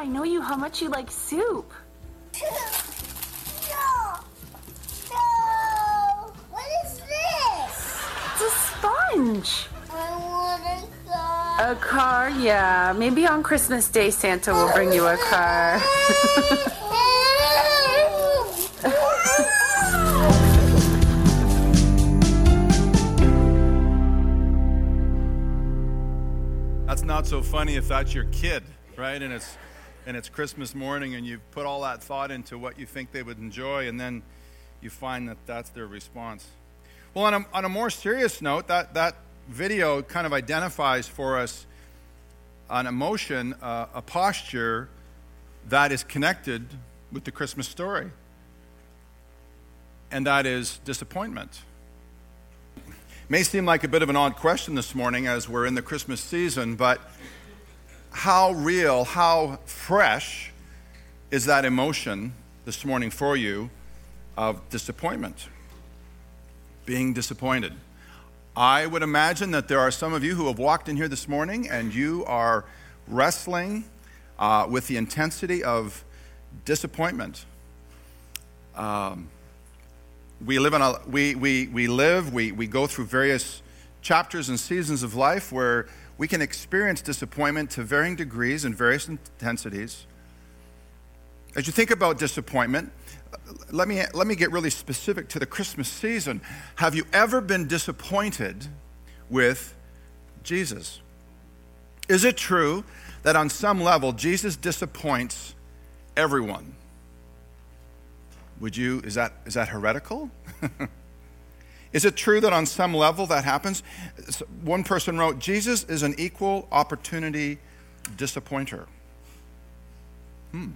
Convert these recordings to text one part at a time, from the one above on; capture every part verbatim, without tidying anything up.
I know you how much you like soup. No! No! What is this? It's a sponge. I want a car. A car? Yeah. Maybe on Christmas Day, Santa will bring you a car. That's not so funny if that's your kid, right? And it's and it's Christmas morning and you've put all that thought into what you think they would enjoy, and then you find that that's their response. Well, on a, on a more serious note, that, that video kind of identifies for us an emotion, uh, a posture that is connected with the Christmas story, and that is disappointment. May seem like a bit of an odd question this morning as we're in the Christmas season, but how real, how fresh is that emotion this morning for you of disappointment, being disappointed? I would imagine that there are some of you who have walked in here this morning and you are wrestling uh, with the intensity of disappointment. Um, We live in a we we we live we we go through various chapters and seasons of life where we can experience disappointment to varying degrees and various intensities. As you think about disappointment, let me let me get really specific to the Christmas season. Have you ever been disappointed with Jesus? Is it true that on some level Jesus disappoints everyone? Would you, is that is that heretical? Is it true that on some level that happens? One person wrote, Jesus is an equal opportunity disappointer. Hmm.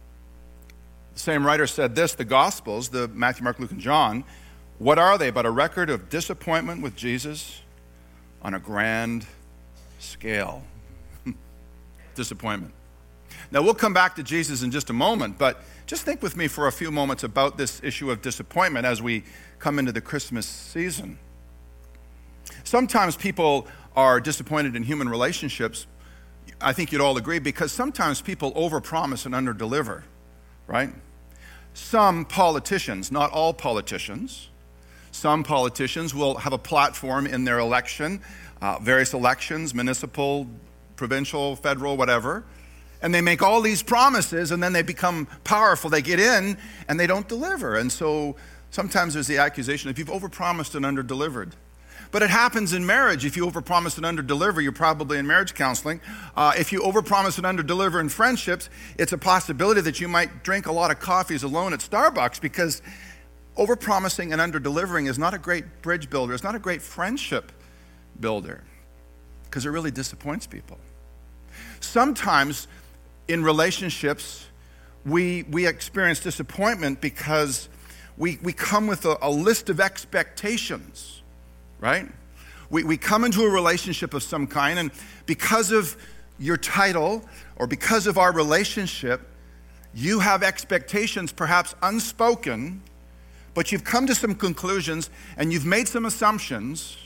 The same writer said this, the Gospels, the Matthew, Mark, Luke, and John, what are they but a record of disappointment with Jesus on a grand scale? Disappointment. Now, we'll come back to Jesus in just a moment, but just think with me for a few moments about this issue of disappointment as we come into the Christmas season. Sometimes people are disappointed in human relationships, I think you'd all agree, because sometimes people overpromise and underdeliver, right? Some politicians, not all politicians, some politicians will have a platform in their election, uh, various elections, municipal, provincial, federal, whatever, and they make all these promises, and then they become powerful. They get in, and they don't deliver. And so sometimes there's the accusation if you've overpromised and underdelivered. But it happens in marriage. If you overpromise and underdeliver, you're probably in marriage counseling. Uh, if you overpromise and underdeliver in friendships, it's a possibility that you might drink a lot of coffees alone at Starbucks, because overpromising and underdelivering is not a great bridge builder. It's not a great friendship builder, because it really disappoints people. Sometimes in relationships, we we experience disappointment because we, we come with a, a list of expectations, right? We, we come into a relationship of some kind, and because of your title or because of our relationship, you have expectations, perhaps unspoken, but you've come to some conclusions and you've made some assumptions,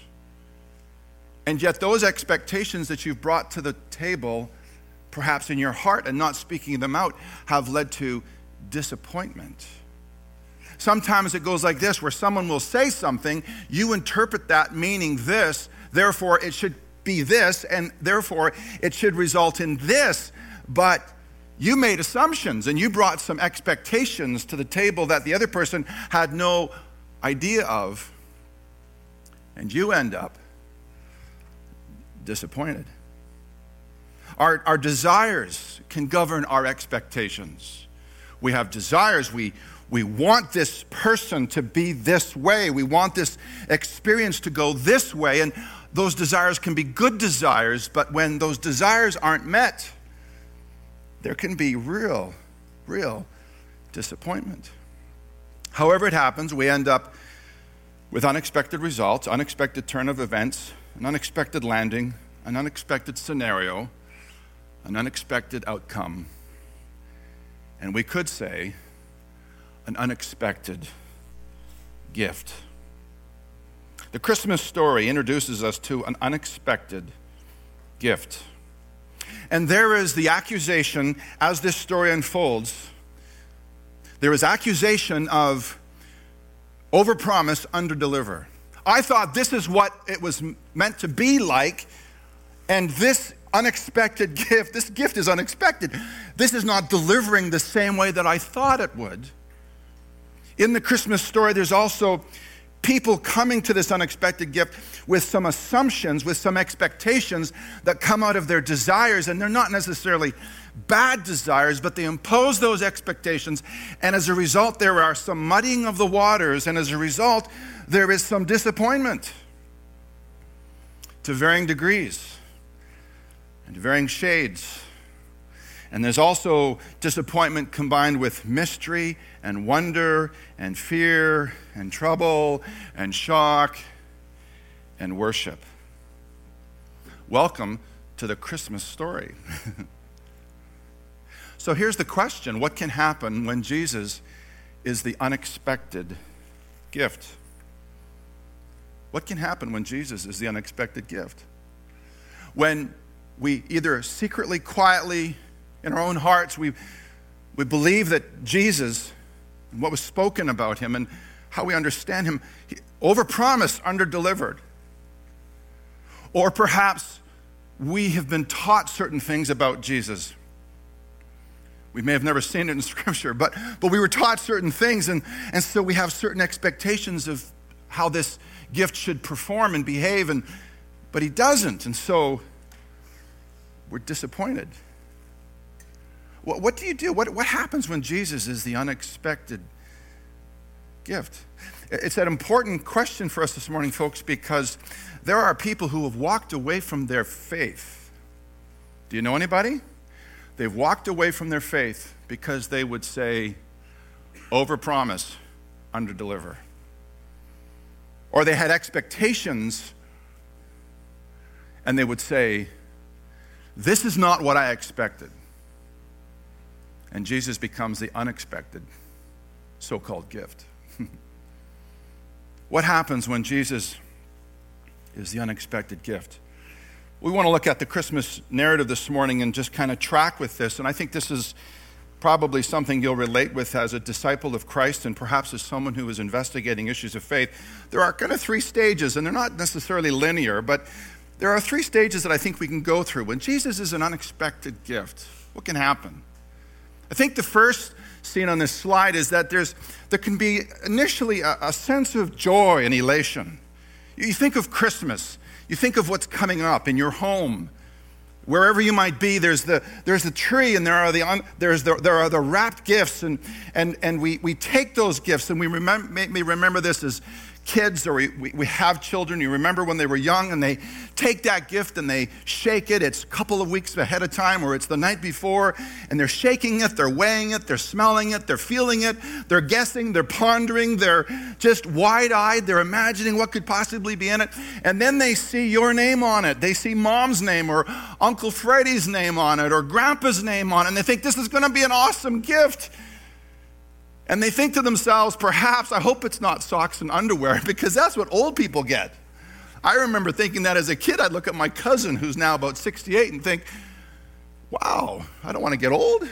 and yet those expectations that you've brought to the table, perhaps in your heart and not speaking them out, have led to disappointment. Sometimes it goes like this, where someone will say something, you interpret that meaning this, therefore it should be this, and therefore it should result in this, but you made assumptions and you brought some expectations to the table that the other person had no idea of, and you end up disappointed. Our, our desires can govern our expectations. We have desires. We, we want this person to be this way. We want this experience to go this way. And those desires can be good desires, but when those desires aren't met, there can be real, real disappointment. However it happens, we end up with unexpected results, unexpected turn of events, an unexpected landing, an unexpected scenario, an unexpected outcome, and we could say an unexpected gift. The Christmas story introduces us to an unexpected gift. And there is the accusation, as this story unfolds, there is accusation of overpromise, underdeliver. I thought this is what it was meant to be like, and this unexpected gift, this gift is unexpected. This is not delivering the same way that I thought it would. In the Christmas story, there's also people coming to this unexpected gift with some assumptions, with some expectations that come out of their desires, and they're not necessarily bad desires, but they impose those expectations, and as a result, there are some muddying of the waters, and as a result, there is some disappointment to varying degrees and varying shades. And there's also disappointment combined with mystery and wonder and fear and trouble and shock and worship. Welcome to the Christmas story. So here's the question: what can happen when Jesus is the unexpected gift? What can happen when Jesus is the unexpected gift? When we either secretly, quietly, in our own hearts, we, we believe that Jesus, and what was spoken about him and how we understand him, he overpromised, underdelivered. Or perhaps we have been taught certain things about Jesus. We may have never seen it in Scripture, but, but we were taught certain things, and, and so we have certain expectations of how this gift should perform and behave, and but he doesn't, and so we're disappointed. What, what do you do? What, what happens when Jesus is the unexpected gift? It's an important question for us this morning, folks, because there are people who have walked away from their faith. Do you know anybody? They've walked away from their faith because they would say, overpromise, underdeliver. Or they had expectations and they would say, this is not what I expected. And Jesus becomes the unexpected so-called gift. What happens when Jesus is the unexpected gift? We want to look at the Christmas narrative this morning and just kind of track with this. And I think this is probably something you'll relate with as a disciple of Christ and perhaps as someone who is investigating issues of faith. There are kind of three stages, and they're not necessarily linear, but there are three stages that I think we can go through. When Jesus is an unexpected gift, what can happen? I think the first scene on this slide is that there's there can be initially a, a sense of joy and elation. You think of Christmas. You think of what's coming up in your home. Wherever you might be, there's the there's the tree, and there are the un, there's the, there are the wrapped gifts, and and and we we take those gifts, and we remember make me remember this as kids, or we, we, we have children. You remember when they were young, and they take that gift and they shake it. It's a couple of weeks ahead of time, or it's the night before, and they're shaking it, they're weighing it, they're smelling it, they're feeling it, they're guessing, they're pondering, they're just wide-eyed, they're imagining what could possibly be in it, and then they see your name on it. They see Mom's name, or Uncle Freddie's name on it, or Grandpa's name on it, and they think this is going to be an awesome gift. And they think to themselves, perhaps, I hope it's not socks and underwear, because that's what old people get. I remember thinking that as a kid. I'd look at my cousin, who's now about sixty-eight, and think, wow, I don't want to get old.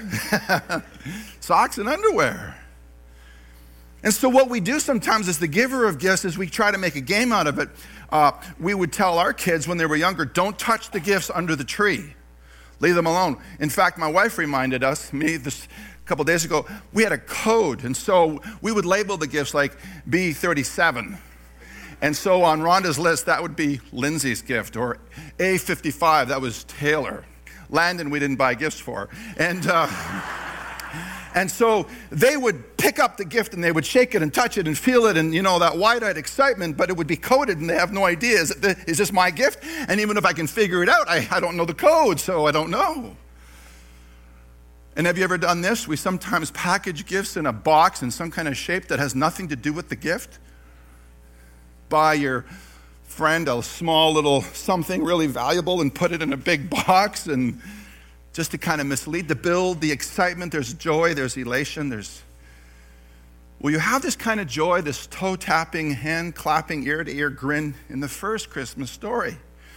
Socks and underwear. And so what we do sometimes as the giver of gifts is we try to make a game out of it. Uh, we would tell our kids when they were younger, don't touch the gifts under the tree. Leave them alone. In fact, my wife reminded us, me, this a couple days ago, we had a code, and so we would label the gifts like B thirty-seven. And so on Rhonda's list, that would be Lindsay's gift, or A fifty-five, that was Taylor. Landon, we didn't buy gifts for. And uh, and so they would pick up the gift, and they would shake it and touch it and feel it, and you know, that wide-eyed excitement, but it would be coded, and they have no idea, is, it the, is this my gift? And even if I can figure it out, I, I don't know the code, so I don't know. And have you ever done this? We sometimes package gifts in a box in some kind of shape that has nothing to do with the gift. Buy your friend a small little something really valuable and put it in a big box, and just to kind of mislead, to build the excitement. There's joy, there's elation, there's... Well, you have this kind of joy, this toe-tapping, hand-clapping, ear-to-ear grin in the first Christmas story.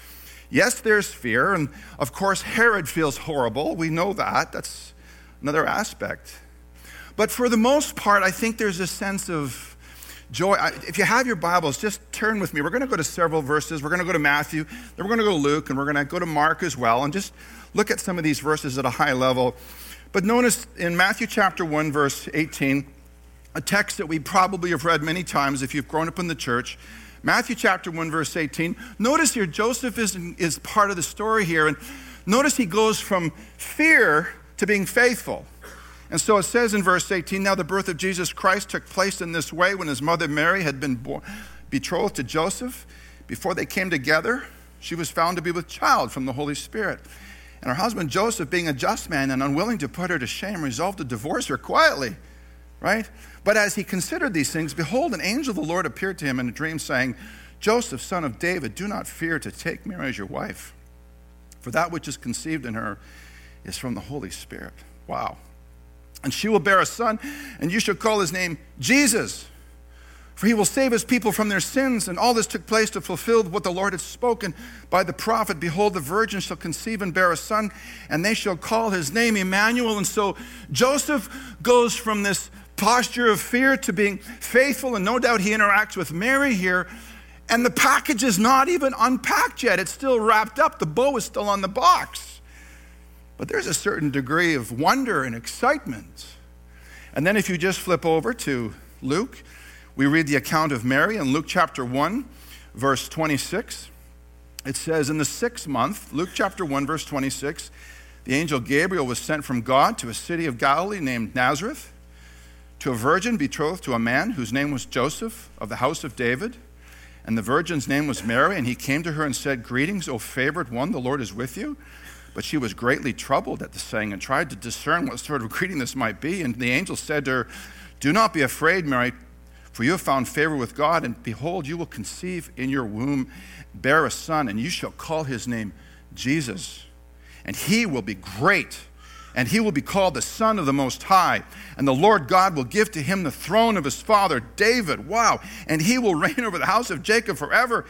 Yes, there's fear, and of course, Herod feels horrible. We know that. That's another aspect. But for the most part, I think there's a sense of joy. I, if you have your Bibles, just turn with me. We're going to go to several verses. We're going to go to Matthew, then we're going to go to Luke, and we're going to go to Mark as well, and just look at some of these verses at a high level. But notice in Matthew chapter one, verse eighteen, a text that we probably have read many times if you've grown up in the church. Matthew chapter one, verse eighteen. Notice here, Joseph is, is part of the story here. And notice he goes from fear to being faithful. And so it says in verse eighteen, now the birth of Jesus Christ took place in this way when his mother Mary had been born, betrothed to Joseph. Before they came together, she was found to be with child from the Holy Spirit. And her husband Joseph, being a just man and unwilling to put her to shame, resolved to divorce her quietly. Right? But as he considered these things, behold, an angel of the Lord appeared to him in a dream, saying, Joseph, son of David, do not fear to take Mary as your wife, for that which is conceived in her is from the Holy Spirit. Wow. And she will bear a son, and you shall call his name Jesus, for he will save his people from their sins. And all this took place to fulfill what the Lord had spoken by the prophet. Behold, the virgin shall conceive and bear a son, and they shall call his name Emmanuel. And so Joseph goes from this posture of fear to being faithful, and no doubt he interacts with Mary here, and the package is not even unpacked yet. It's still wrapped up. The bow is still on the box. But there's a certain degree of wonder and excitement. And then if you just flip over to Luke, we read the account of Mary in Luke chapter one, verse twenty-six. It says, in the sixth month, Luke chapter one, verse twenty-six, the angel Gabriel was sent from God to a city of Galilee named Nazareth, to a virgin betrothed to a man whose name was Joseph of the house of David. And the virgin's name was Mary, and he came to her and said, greetings, O favored one, the Lord is with you. But she was greatly troubled at the saying and tried to discern what sort of greeting this might be. And the angel said to her, do not be afraid, Mary, for you have found favor with God, and behold, you will conceive in your womb, bear a son, and you shall call his name Jesus. And he will be great, and he will be called the Son of the Most High. And the Lord God will give to him the throne of his father David. Wow. And he will reign over the house of Jacob forever.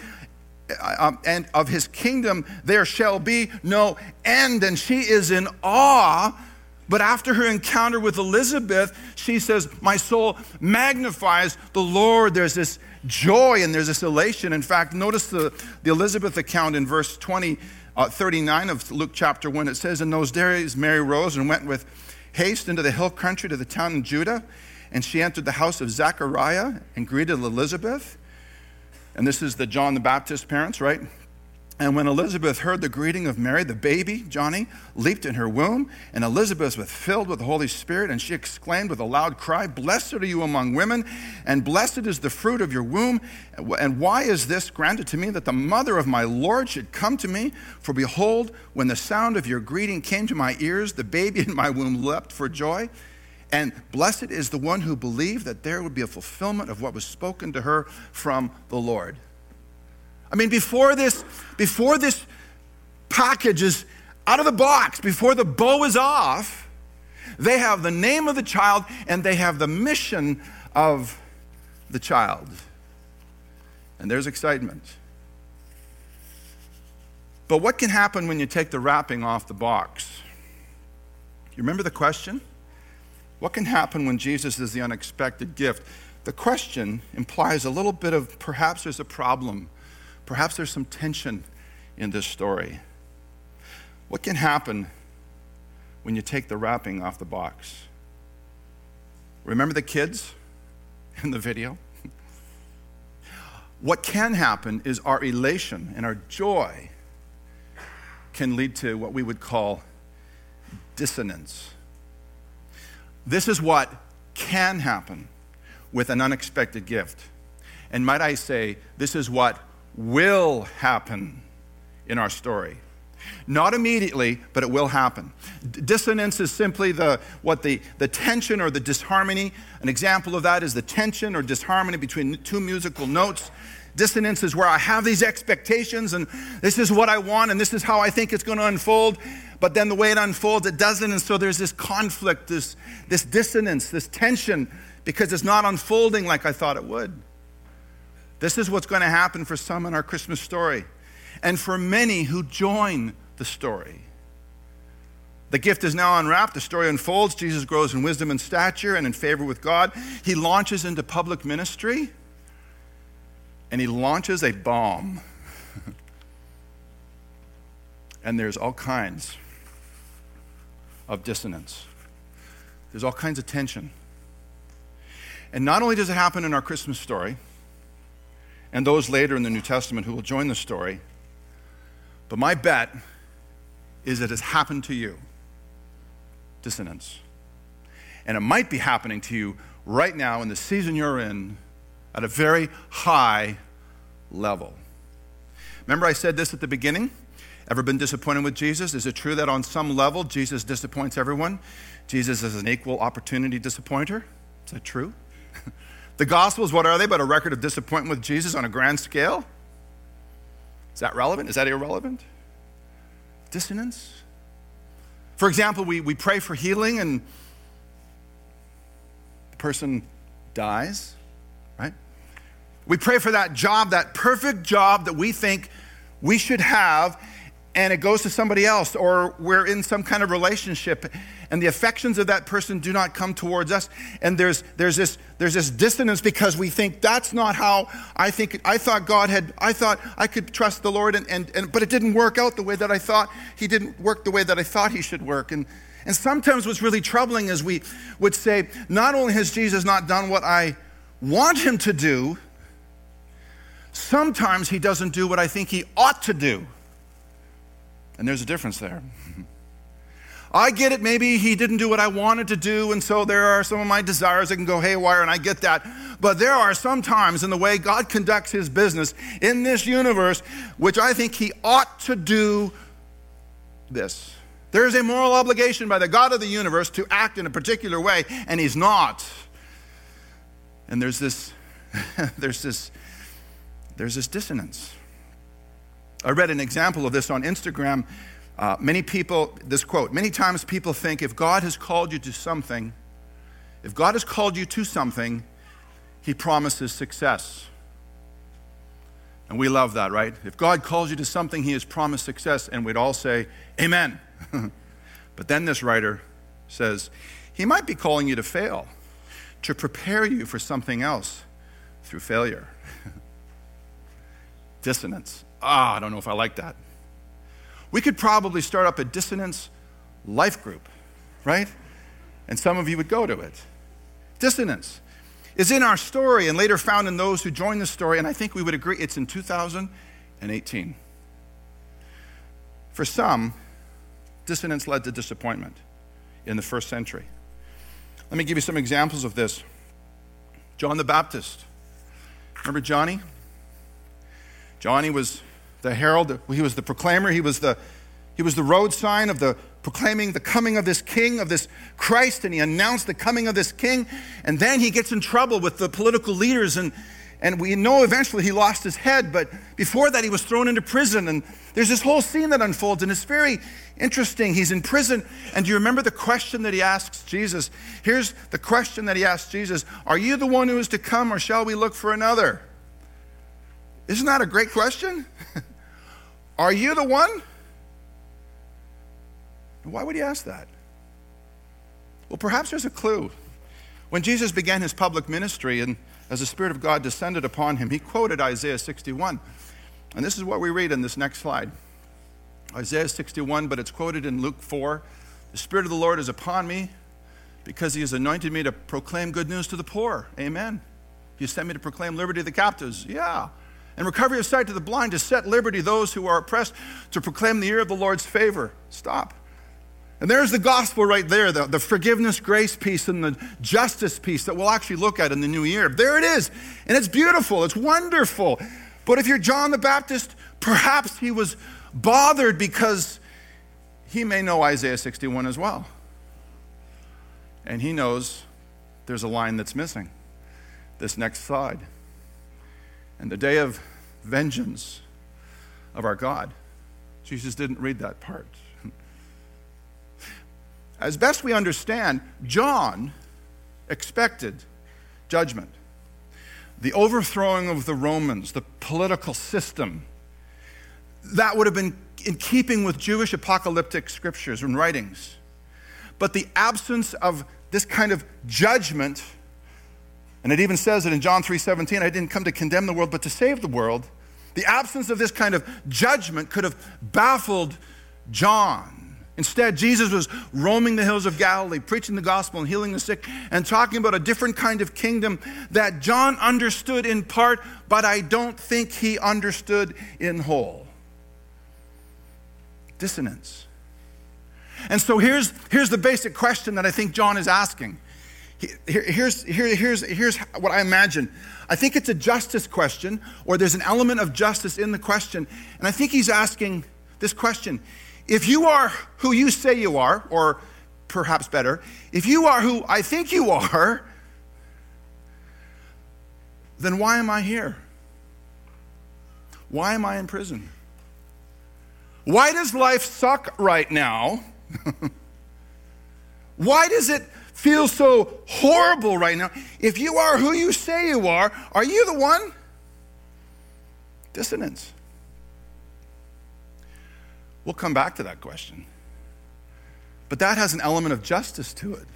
Um, and of his kingdom there shall be no end. And she is in awe. But after her encounter with Elizabeth, she says, my soul magnifies the Lord. There's this joy and there's this elation. In fact, notice the, the Elizabeth account in verse twenty. Uh, thirty-nine of Luke chapter one, it says, in those days Mary rose and went with haste into the hill country to the town in Judah, and she entered the house of Zechariah and greeted Elizabeth. And this is the John the Baptist parents, right? And when Elizabeth heard the greeting of Mary, the baby, Johnny, leaped in her womb, and Elizabeth was filled with the Holy Spirit, and she exclaimed with a loud cry, blessed are you among women, and blessed is the fruit of your womb. And why is this granted to me, that the mother of my Lord should come to me? For behold, when the sound of your greeting came to my ears, the baby in my womb leapt for joy. And blessed is the one who believed that there would be a fulfillment of what was spoken to her from the Lord. I mean, before this, before this package is out of the box, before the bow is off, they have the name of the child and they have the mission of the child. And there's excitement. But what can happen when you take the wrapping off the box? You remember the question? What can happen when Jesus is the unexpected gift? The question implies a little bit of perhaps there's a problem. Perhaps there's some tension in this story. What can happen when you take the wrapping off the box? Remember the kids in the video? What can happen is our elation and our joy can lead to what we would call dissonance. This is what can happen with an unexpected gift. And might I say, this is what will happen in our story. Not immediately, but it will happen. D- dissonance is simply the what the, the tension or the disharmony. An example of that is the tension or disharmony between two musical notes. Dissonance is where I have these expectations and this is what I want and this is how I think it's going to unfold. But then the way it unfolds, it doesn't. And so there's this conflict, this, this dissonance, this tension because it's not unfolding like I thought it would. This is what's going to happen for some in our Christmas story. and for many who join the story. The gift is now unwrapped. The story unfolds. Jesus grows in wisdom and stature and in favor with God. He launches into public ministry, and he launches a bomb. And there's all kinds of dissonance. There's all kinds of tension. And not only does it happen in our Christmas story, and those later in the New Testament who will join the story, but my bet is it has happened to you. Dissonance. And it might be happening to you right now in the season you're in at a very high level. Remember I said this at the beginning? Ever been disappointed with Jesus? Is it true that on some level Jesus disappoints everyone? Jesus is an equal opportunity disappointer? Is that true? The Gospels, what are they but a record of disappointment with Jesus on a grand scale? Is that relevant? Is that irrelevant? Dissonance? For example, we, we pray for healing and the person dies, right? We pray for that job, that perfect job that we think we should have, and it goes to somebody else, or we're in some kind of relationship and the affections of that person do not come towards us, and there's there's this there's this dissonance because we think that's not how I think I thought God had I thought I could trust the Lord, and, and, and but it didn't work out the way that I thought. He didn't work the way that I thought he should work. And and sometimes what's really troubling is we would say, not only has Jesus not done what I want him to do, sometimes he doesn't do what I think he ought to do. And there's a difference there. I get it, maybe he didn't do what I wanted to do, and so there are some of my desires that can go haywire, and I get that. But there are some times in the way God conducts his business in this universe, which I think he ought to do this. There is a moral obligation by the God of the universe to act in a particular way, and he's not. And there's this, there's this, there's this dissonance. I read an example of this on Instagram. Uh, many people, this quote, many times people think if God has called you to something, if God has called you to something, he promises success. And we love that, right? If God calls you to something, he has promised success, and we'd all say, amen. But then this writer says, he might be calling you to fail, to prepare you for something else through failure. Dissonance. Ah, I don't know if I like that. We could probably start up a dissonance life group, right? And some of you would go to it. Dissonance is in our story and later found in those who join the story, and I think we would agree it's in two thousand eighteen. For some, dissonance led to disappointment in the first century. Let me give you some examples of this. John the Baptist. Remember Johnny? Johnny was the herald, he was the proclaimer, he was the, he was the road sign of the proclaiming the coming of this king, of this Christ, and he announced the coming of this king, and then he gets in trouble with the political leaders, and, and we know eventually he lost his head, but before that he was thrown into prison, and there's this whole scene that unfolds, and it's very interesting. He's in prison, and do you remember the question that he asks Jesus? Here's the question that he asks Jesus: are you the one who is to come, or shall we look for another? Isn't that a great question? Are you the one? Why would he ask that? Well, perhaps there's a clue. When Jesus began his public ministry and as the Spirit of God descended upon him, he quoted Isaiah sixty-one. And this is what we read in this next slide. Isaiah sixty-one, but it's quoted in Luke four. The Spirit of the Lord is upon me because he has anointed me to proclaim good news to the poor. Amen. He sent me to proclaim liberty to the captives. Yeah. And recovery of sight to the blind, to set liberty those who are oppressed, to proclaim the year of the Lord's favor. Stop. And there's the gospel right there, the, the forgiveness, grace piece, and the justice piece that we'll actually look at in the new year. There it is. And it's beautiful. It's wonderful. But if you're John the Baptist, perhaps he was bothered because he may know Isaiah sixty-one as well. And he knows there's a line that's missing. This next slide. And the day of vengeance of our God. Jesus didn't read that part. As best we understand, John expected judgment. The overthrowing of the Romans, the political system, that would have been in keeping with Jewish apocalyptic scriptures and writings. But the absence of this kind of judgment, and it even says it in John three seventeen, I didn't come to condemn the world, but to save the world. The absence of this kind of judgment could have baffled John. Instead, Jesus was roaming the hills of Galilee, preaching the gospel and healing the sick, and talking about a different kind of kingdom that John understood in part, but I don't think he understood in whole. Dissonance. And so here's, here's the basic question that I think John is asking. Here, here's, here, here's, here's what I imagine. I think it's a justice question, or there's an element of justice in the question. And I think he's asking this question. If you are who you say you are, or perhaps better, if you are who I think you are, then why am I here? Why am I in prison? Why does life suck right now? Why does it feel so horrible right now? If you are who you say you are, are you the one? Dissonance. We'll come back to that question. But that has an element of justice to it.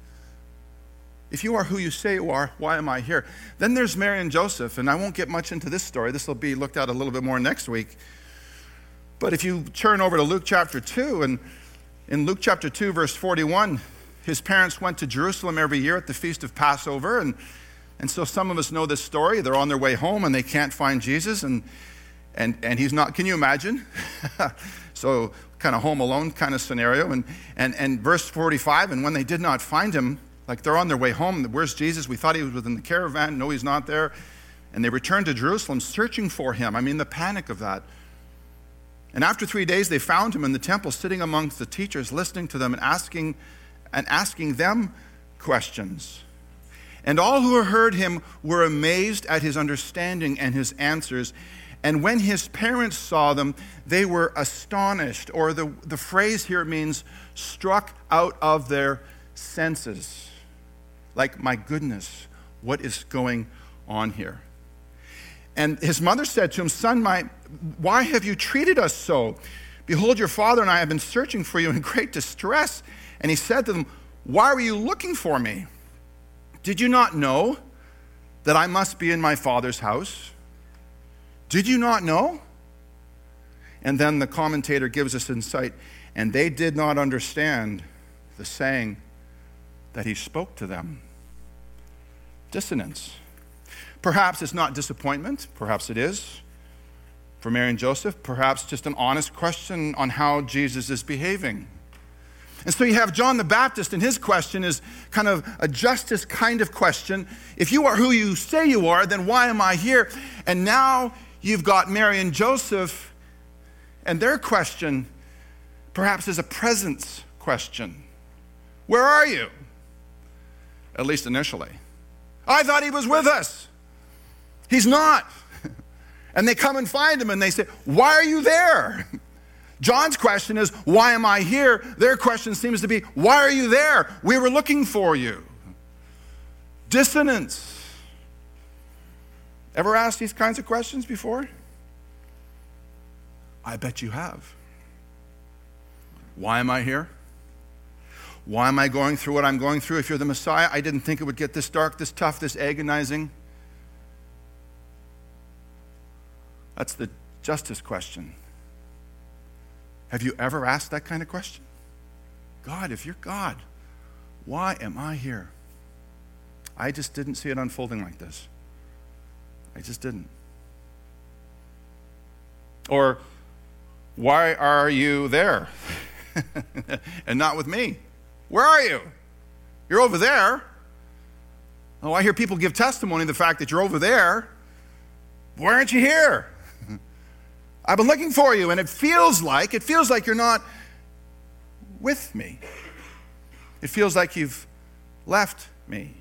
If you are who you say you are, why am I here? Then there's Mary and Joseph, and I won't get much into this story. This will be looked at a little bit more next week. But if you turn over to Luke chapter two, and in Luke chapter two, verse forty-one, his parents went to Jerusalem every year at the Feast of Passover, and, and so some of us know this story. They're on their way home, and they can't find Jesus, and and and he's not, can you imagine? So kind of Home Alone kind of scenario. And, and, and verse forty-five, and when they did not find him, like they're on their way home, where's Jesus? We thought he was within the caravan. No, he's not there. And they returned to Jerusalem searching for him. I mean, the panic of that. And after three days, they found him in the temple, sitting amongst the teachers, listening to them and asking, and asking them questions. And all who heard him were amazed at his understanding and his answers. And when his parents saw them, they were astonished. Or the, the phrase here means struck out of their senses. Like, my goodness, what is going on here? And his mother said to him, Son, my, why have you treated us so? Behold, your father and I have been searching for you in great distress. And he said to them, Why were you looking for me? Did you not know that I must be in my father's house? Did you not know? And then the commentator gives us insight, and they did not understand the saying that he spoke to them. Dissonance. Perhaps it's not disappointment. Perhaps it is. For Mary and Joseph, perhaps just an honest question on how Jesus is behaving. And so you have John the Baptist, and his question is kind of a justice kind of question. If you are who you say you are, then why am I here? And now you've got Mary and Joseph, and their question perhaps is a presence question. Where are you? At least initially. I thought he was with us. He's not. And they come and find him and they say, why are you there? John's question is, why am I here? Their question seems to be, why are you there? We were looking for you. Dissonance. Ever asked these kinds of questions before? I bet you have. Why am I here? Why am I going through what I'm going through? If you're the Messiah, I didn't think it would get this dark, this tough, this agonizing. That's the justice question. Have you ever asked that kind of question? God, if you're God, why am I here? I just didn't see it unfolding like this. I just didn't. Or, why are you there? And not with me? Where are you? You're over there. Oh, I hear people give testimony of the fact that you're over there. Why aren't you here? I've been looking for you, and it feels like, it feels like you're not with me. It feels like you've left me.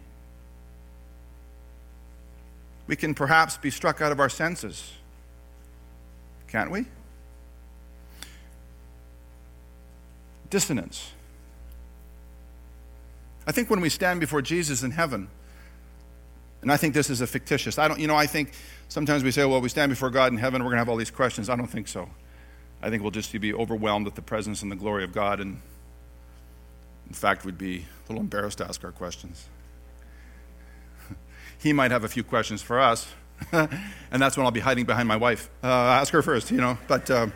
We can perhaps be struck out of our senses, can't we? Dissonance. I think when we stand before Jesus in heaven, and I think this is a fictitious, I don't, you know, I think sometimes we say, well, we stand before God in heaven, we're going to have all these questions. I don't think so. I think we'll just be overwhelmed with the presence and the glory of God, and in fact, we'd be a little embarrassed to ask our questions. He might have a few questions for us, and that's when I'll be hiding behind my wife. Uh, ask her first, you know. But um,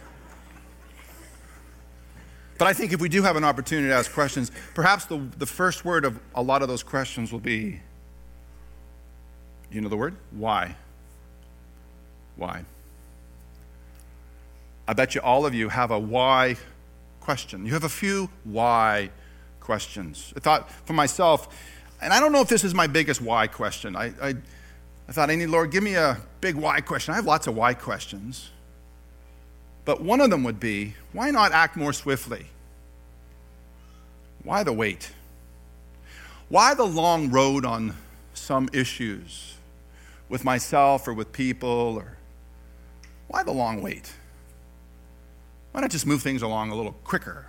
but I think if we do have an opportunity to ask questions, perhaps the, the first word of a lot of those questions will be, you know the word? Why? Why? I bet you all of you have a why question. You have a few why questions. I thought for myself, and I don't know if this is my biggest why question. I, I, I thought, I need, Lord, give me a big why question. I have lots of why questions. But one of them would be, why not act more swiftly? Why the wait? Why the long road on some issues with myself or with people? Or why the long wait? Why not just move things along a little quicker?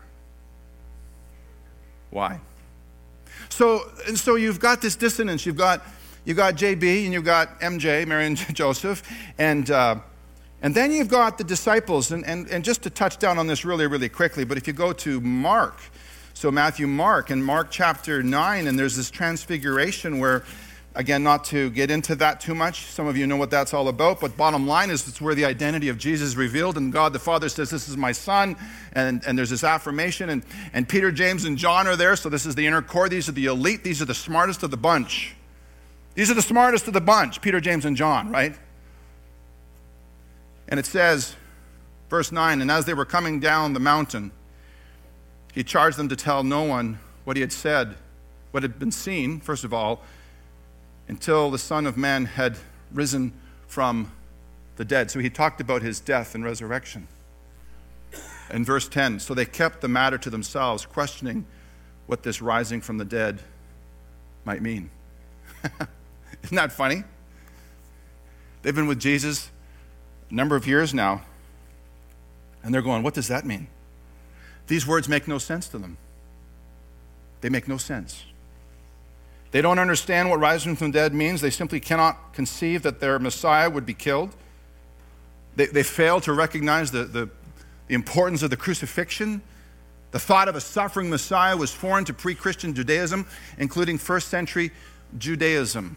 Why? So, and so you've got this dissonance. You've got, you've got J B and you've got M J, Mary and Joseph, and uh, and then you've got the disciples. And, and, and just to touch down on this really, really quickly, but if you go to Mark, so Matthew, Mark, and Mark chapter nine, and there's this transfiguration where, again, not to get into that too much, some of you know what that's all about, but bottom line is it's where the identity of Jesus is revealed, and God the Father says, this is my Son, and, and there's this affirmation, and, and Peter, James, and John are there, so this is the inner core, these are the elite, these are the smartest of the bunch. These are the smartest of the bunch, Peter, James, and John, right? And it says, verse nine, and as they were coming down the mountain, he charged them to tell no one what he had said, what had been seen, first of all, until the Son of Man had risen from the dead. So he talked about his death and resurrection. In verse ten, so they kept the matter to themselves, questioning what this rising from the dead might mean. Isn't that funny? They've been with Jesus a number of years now, and they're going, what does that mean? These words make no sense to them. They make no sense. They don't understand what rising from the dead means. They simply cannot conceive that their Messiah would be killed. They, they fail to recognize the, the, the importance of the crucifixion. The thought of a suffering Messiah was foreign to pre-Christian Judaism, including first century Judaism.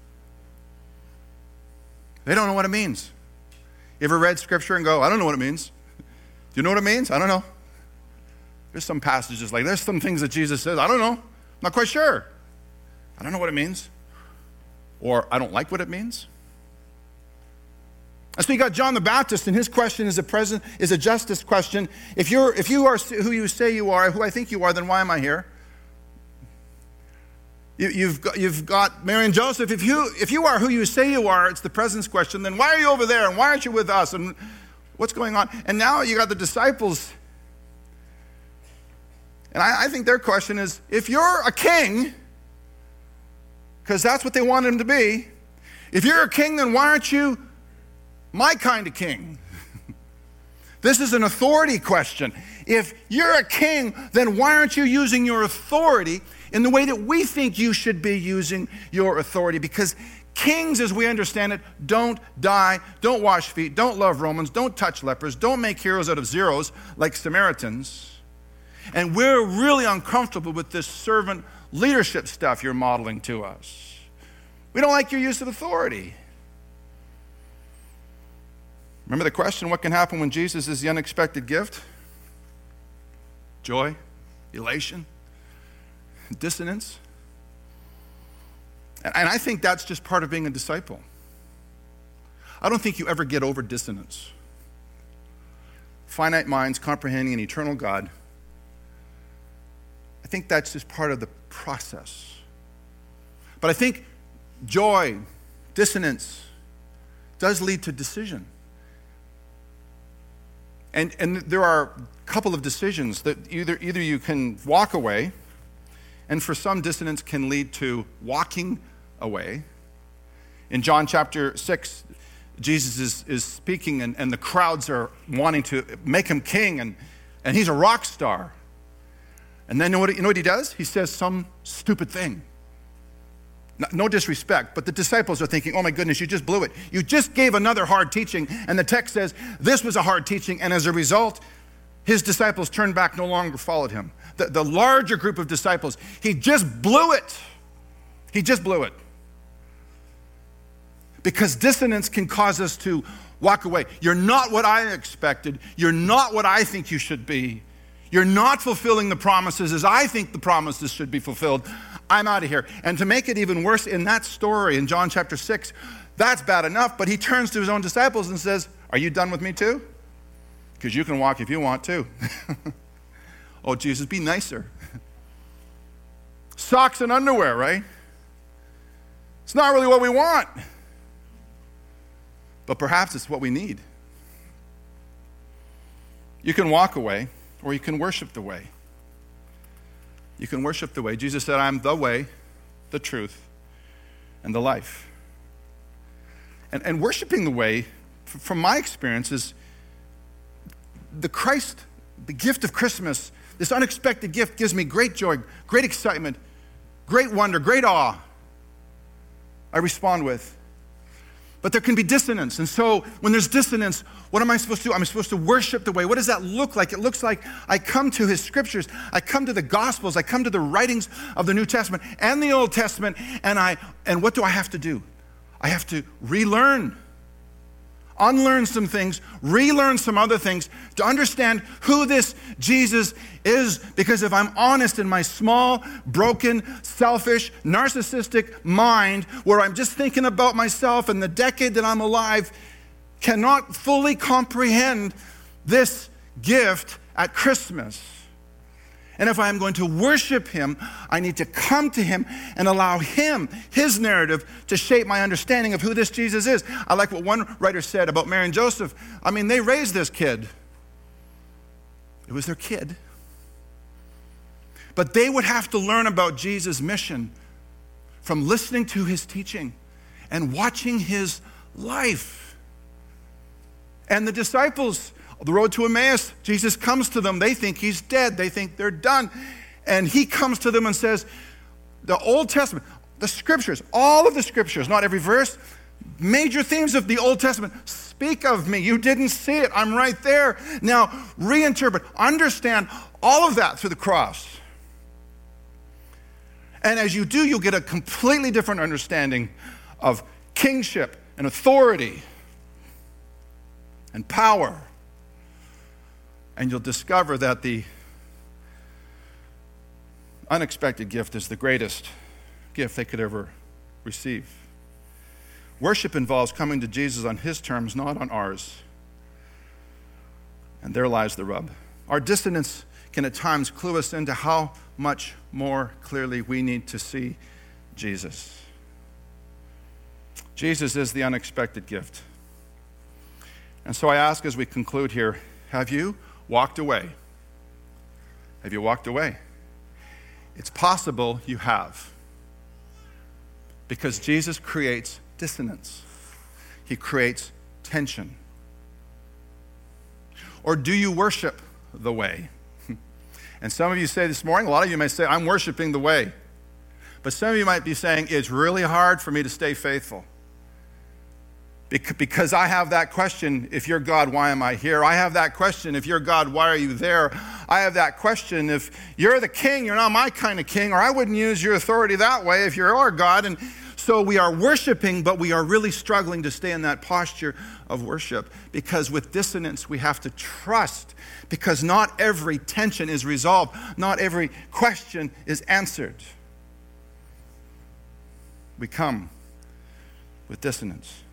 They don't know what it means. You ever read Scripture and go, I don't know what it means? Do you know what it means? I don't know. There's some passages like, there's some things that Jesus says, I don't know. I'm not quite sure. I don't know what it means. Or I don't like what it means. And so you got John the Baptist, and his question is a present is a justice question. If you're if you are who you say you are, who I think you are, then why am I here? You, you've got you've got Mary and Joseph. If you if you are who you say you are, it's the presence question. Then why are you over there? And why aren't you with us? And what's going on? And now you got the disciples. And I, I think their question is, if you're a king, because that's what they want him to be, if you're a king, then why aren't you my kind of king? This is an authority question. If you're a king, then why aren't you using your authority in the way that we think you should be using your authority? Because kings, as we understand it, don't die, don't wash feet, don't love Romans, don't touch lepers, don't make heroes out of zeros like Samaritans. And we're really uncomfortable with this servant leadership stuff you're modeling to us. We don't like your use of authority. Remember the question, what can happen when Jesus is the unexpected gift? Joy, elation, dissonance. And I think that's just part of being a disciple. I don't think you ever get over dissonance. Finite minds comprehending an eternal God. I think that's just part of the process. But I think joy, dissonance, does lead to decision. And, and there are a couple of decisions that either, either you can walk away, and for some, dissonance can lead to walking away. In John chapter six, Jesus is, is speaking, and, and the crowds are wanting to make him king, and, and he's a rock star. And then you know, what, you know what he does? He says some stupid thing. No disrespect, but the disciples are thinking, oh my goodness, you just blew it. You just gave another hard teaching, and the text says this was a hard teaching, and as a result, his disciples turned back, no longer followed him. The, the larger group of disciples, he just blew it. He just blew it. Because dissonance can cause us to walk away. You're not what I expected. You're not what I think you should be. You're not fulfilling the promises as I think the promises should be fulfilled. I'm out of here. And to make it even worse, in that story in John chapter six, that's bad enough, but he turns to his own disciples and says, are you done with me too? Because you can walk if you want to. Oh, Jesus, be nicer. Socks and underwear, right? It's not really what we want. But perhaps it's what we need. You can walk away, or you can worship the way. You can worship the way. Jesus said, I'm the way, the truth, and the life. And, and worshiping the way, f- from my experience, is the Christ, the gift of Christmas, this unexpected gift gives me great joy, great excitement, great wonder, great awe. I respond with. But there can be dissonance. And so when there's dissonance, what am I supposed to do? I'm supposed to worship the way. What does that look like? It looks like I come to his scriptures. I come to the Gospels. I come to the writings of the New Testament and the Old Testament. And I and what do I have to do? I have to relearn, unlearn some things, relearn some other things to understand who this Jesus is. Because if I'm honest in my small, broken, selfish, narcissistic mind, where I'm just thinking about myself and the decade that I'm alive, cannot fully comprehend this gift at Christmas. And if I'm going to worship him, I need to come to him and allow him, his narrative, to shape my understanding of who this Jesus is. I like what one writer said about Mary and Joseph. I mean, they raised this kid. It was their kid. But they would have to learn about Jesus' mission from listening to his teaching and watching his life. And the disciples, the road to Emmaus, Jesus comes to them. They think he's dead. They think they're done. And he comes to them and says, the Old Testament, the scriptures, all of the scriptures, not every verse, major themes of the Old Testament, speak of me. You didn't see it. I'm right there. Now, reinterpret, understand all of that through the cross. And as you do, you'll get a completely different understanding of kingship and authority and power. And you'll discover that the unexpected gift is the greatest gift they could ever receive. Worship involves coming to Jesus on his terms, not on ours. And there lies the rub. Our dissonance can at times clue us into how much more clearly we need to see Jesus. Jesus is the unexpected gift. And so I ask as we conclude here, have you walked away? Have you walked away? It's possible you have. Because Jesus creates dissonance. He creates tension. Or do you worship the way? And some of you say this morning, a lot of you may say, I'm worshiping the way. But some of you might be saying, it's really hard for me to stay faithful. Because I have that question, if you're God, why am I here? I have that question, if you're God, why are you there? I have that question, if you're the king, you're not my kind of king, or I wouldn't use your authority that way if you're our God. And so we are worshiping, but we are really struggling to stay in that posture of worship. Because with dissonance, we have to trust. Because not every tension is resolved. Not every question is answered. We come with dissonance.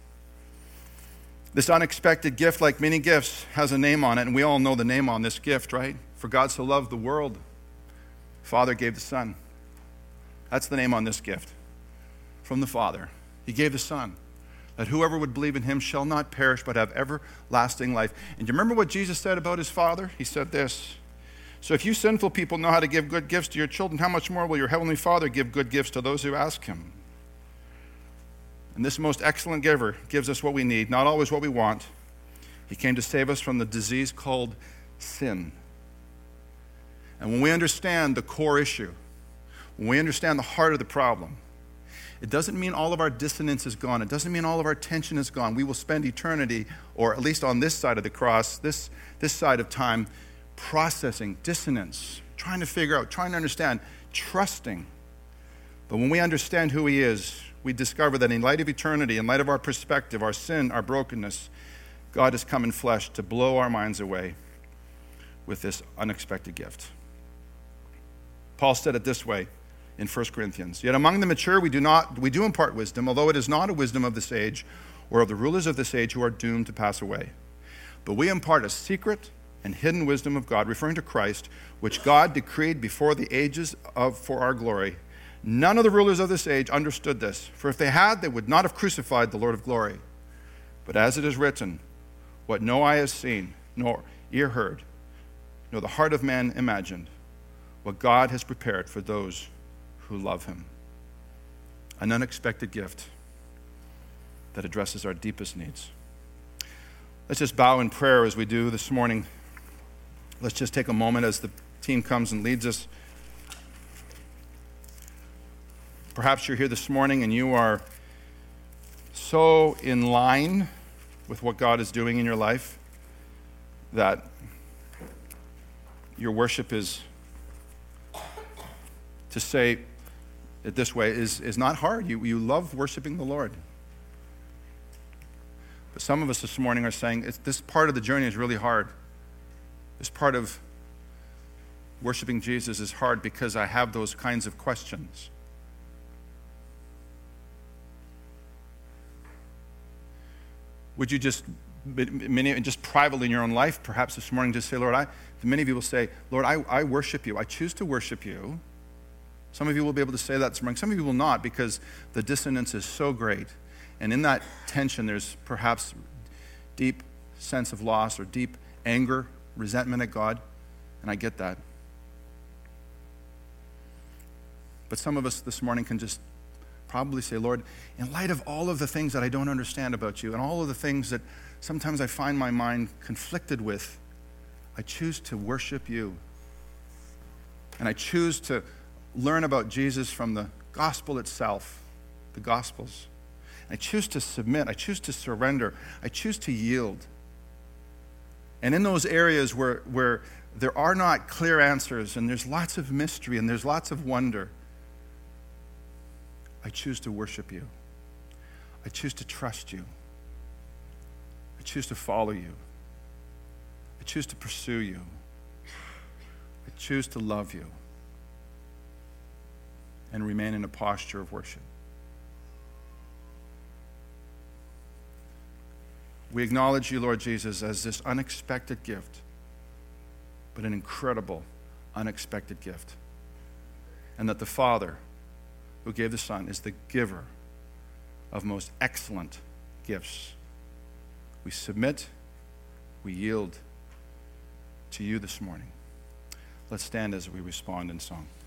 This unexpected gift, like many gifts, has a name on it, and we all know the name on this gift, right? For God so loved the world, Father gave the Son. That's the name on this gift. From the Father. He gave the Son, that whoever would believe in him shall not perish, but have everlasting life. And do you remember what Jesus said about his Father? He said this, so if you sinful people know how to give good gifts to your children, how much more will your heavenly Father give good gifts to those who ask him? And this most excellent giver gives us what we need, not always what we want. He came to save us from the disease called sin. And when we understand the core issue, when we understand the heart of the problem, It doesn't mean all of our dissonance is gone. It doesn't mean all of our tension is gone. We will spend eternity, or at least on this side of the cross, this, this side of time, processing dissonance, trying to figure out, trying to understand, trusting. But when we understand who he is, we discover that in light of eternity, in light of our perspective, our sin, our brokenness, God has come in flesh to blow our minds away with this unexpected gift. Paul said it this way in First Corinthians, "Yet among the mature we do not we do impart wisdom, although it is not a wisdom of this age or of the rulers of this age who are doomed to pass away. But we impart a secret and hidden wisdom of God, referring to Christ, which God decreed before the ages of for our glory. None of the rulers of this age understood this, for if they had, they would not have crucified the Lord of glory. But as it is written, what no eye has seen, nor ear heard, nor the heart of man imagined, what God has prepared for those who love him." An unexpected gift that addresses our deepest needs. Let's just bow in prayer as we do this morning. Let's just take a moment as the team comes and leads us. Perhaps you're here this morning and you are so in line with what God is doing in your life that your worship is, to say it this way, is, is not hard. You, you love worshiping the Lord. But some of us this morning are saying, it's, this part of the journey is really hard. This part of worshiping Jesus is hard because I have those kinds of questions. Would you just, many, just privately in your own life, perhaps this morning, just say, Lord, I, many of you will say, Lord, I, I worship you. I choose to worship you. Some of you will be able to say that this morning. Some of you will not, because the dissonance is so great. And in that tension, there's perhaps deep sense of loss or deep anger, resentment at God. And I get that. But some of us this morning can just probably say, Lord, in light of all of the things that I don't understand about you and all of the things that sometimes I find my mind conflicted with, I choose to worship you. And I choose to learn about Jesus from the gospel itself, the gospels. I choose to submit. I choose to surrender. I choose to yield. And in those areas where, where there are not clear answers and there's lots of mystery and there's lots of wonder, I choose to worship you. I choose to trust you. I choose to follow you. I choose to pursue you. I choose to love you and remain in a posture of worship. We acknowledge you, Lord Jesus, as this unexpected gift, but an incredible, unexpected gift. And that the Father who gave the Son is the giver of most excellent gifts. We submit, we yield to you this morning. Let's stand as we respond in song.